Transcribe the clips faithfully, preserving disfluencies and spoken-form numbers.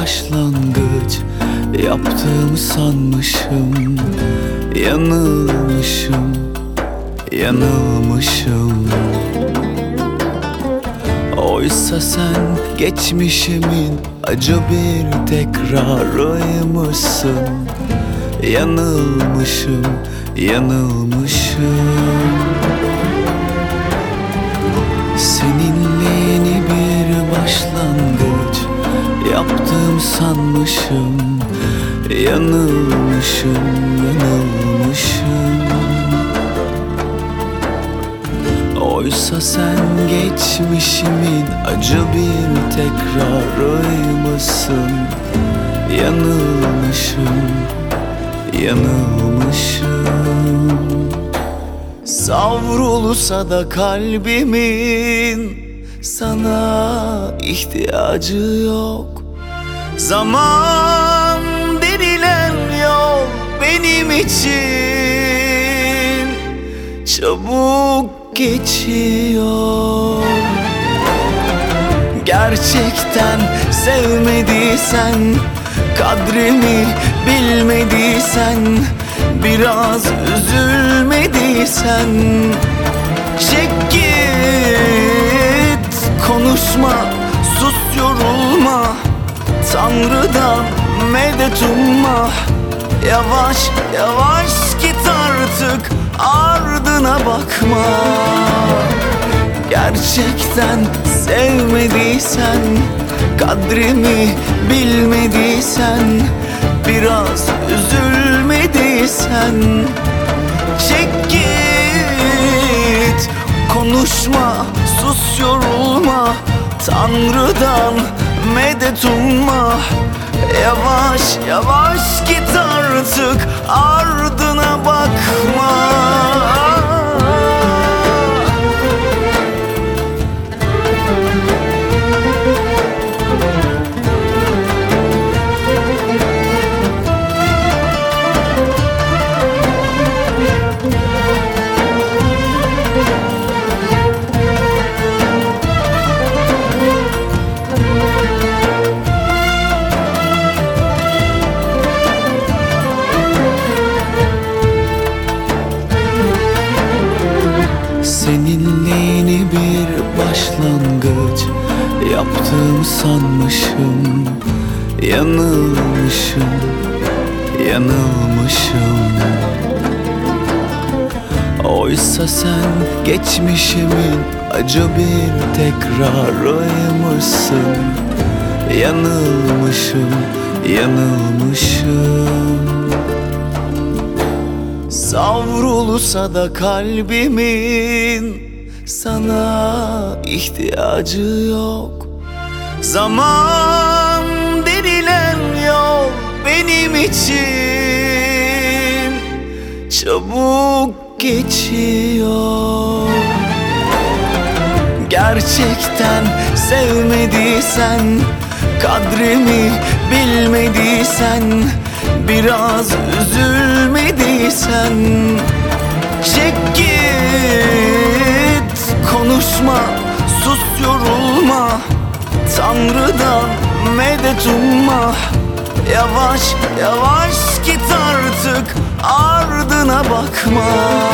başlangıç yaptığımı sanmışım. Yanılmışım, yanılmışım. Oysa sen geçmişimin acı bir tekrarıymışsın. Yanılmışım, yanılmışım. Seninle yeni bir başlangıç yaptım sanmışım. Yanılmışım, yanılmışım. Oysa sen geçmişimin acı bir tekrarıymışsın. Yanılmışım, yanılmışım. Savrulsa da kalbimin sana ihtiyacı yok. Zaman denilen yol benim için çabuk geçiyor. Gerçekten sevmediysen, kadrimi bilmediysen, biraz üzülmediysen, çek git, konuşma, sus, yorulma, Tanrı'dan medet umma. Yavaş yavaş git artık, ardına bakma. Gerçekten sevmediysen, kadrimi bilmediysen, biraz üzülmediysen, çek git, konuşma, sus, yorulma, Tanrı'dan medet umma. Yavaş yavaş git artık, ardına bakma. Seninle yeni bir başlangıç yaptım sanmışım. Yanılmışım, yanılmışım. Oysa sen geçmişimin acı bir tekrarıymışsın. Yanılmışım, yanılmışım. Savrulsa da kalbimin sana ihtiyacı yok. Zaman denilen yol benim için çabuk geçiyor. Gerçekten sevmediysen, kadrimi bilmediysen, biraz üzülmediysen, çek git, konuşma, sus, yorulma, Tanrı'dan medet umma. Yavaş yavaş git artık, ardına bakma.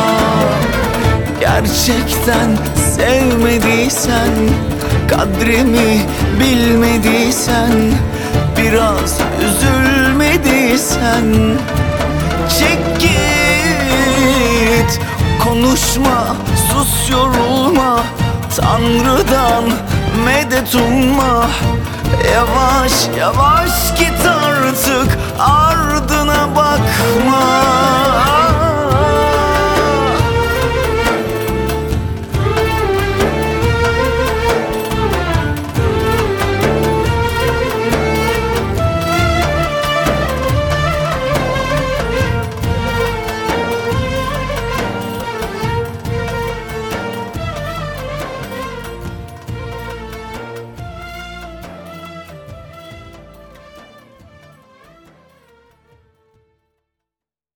Gerçekten sevmediysen, kadrimi bilmediysen, biraz üzülmediysen, çek git, konuşma, sus, yorulma, Tanrı'dan medet umma. Yavaş yavaş git artık, ardına bakma.